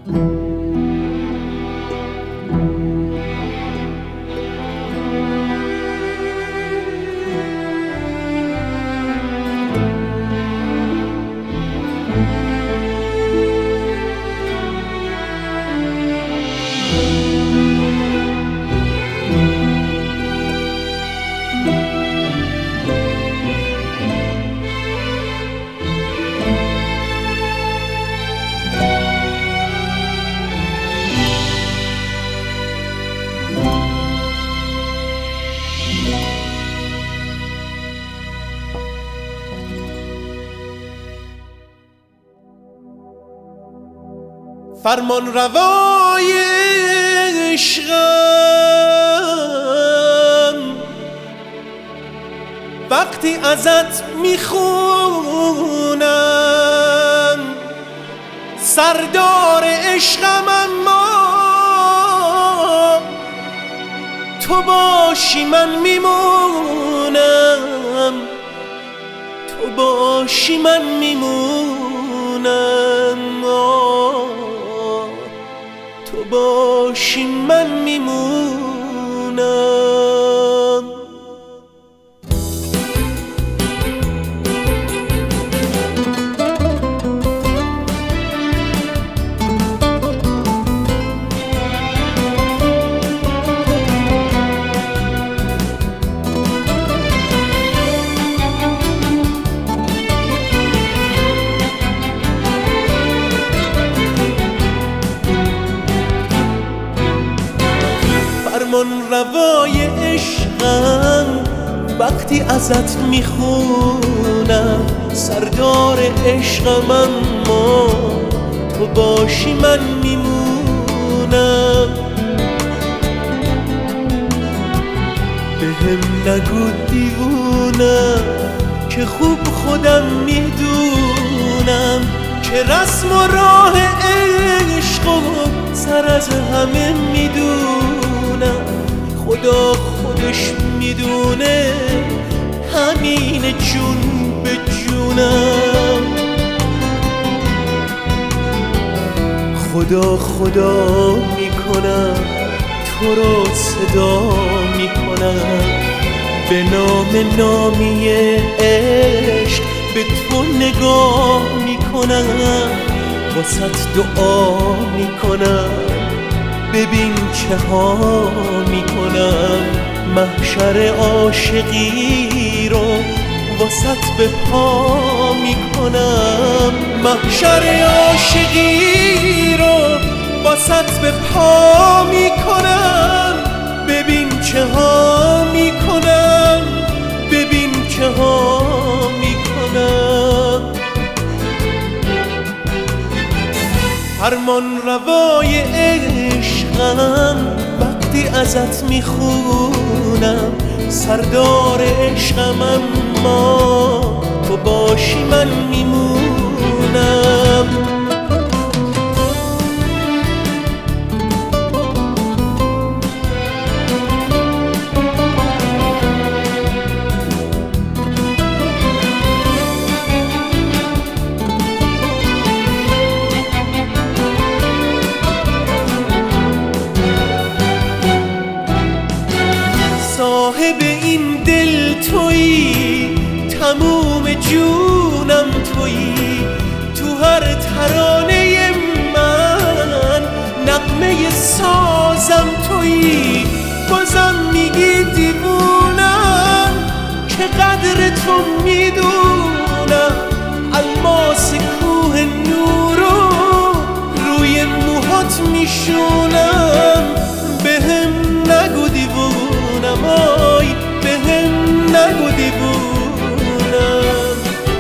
فرمان روای عشقم وقتی ازت میخونم، سردار عشقم اما تو باشی من میمونم، تو باشی من میمونم، تو باشی من میمونم. فرمان روای عشقم وقتی ازت میخونم، سردار عشقم اما تو باشی من میمونم. بهم نگو دیوونم که خوب خودم میدونم که رسم و راه عشق و سر از همه میدونم. خدا خودش میدونه همین جون به جونم. خدا خدا میکنم تو رو صدا میکنم، به نام نامی عشق به تو نگاه میکنم، واسط دعا میکنم ببین چه ها میکنم. محشر عاشقی رو واسط به پا میکنم، محشر عاشقی رو واسط به پا میکنم. ببین چه ها میکنم، ببین چه ها میکنم. فرمان روای عشقم وقتی ازت میخونم، سردار عشقم اما تو باشی من میمونم. صاحب این دل تویی، تموم جونم تویی، تو هر ترانه من نغمه سازم تویی. بازم میگی دیوونم که قدر تو میدونم، الماس کوه نورو روی موهات میشونم. بهم نگو دیوونم، آی بهم نگو دیوونم.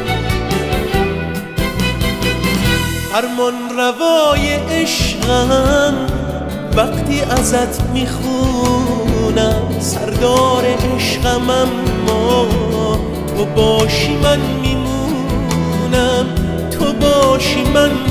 فرمان روای عشقم وقتی ازت میخونم، سردار عشقم اما تو باشی من میمونم، تو باشی من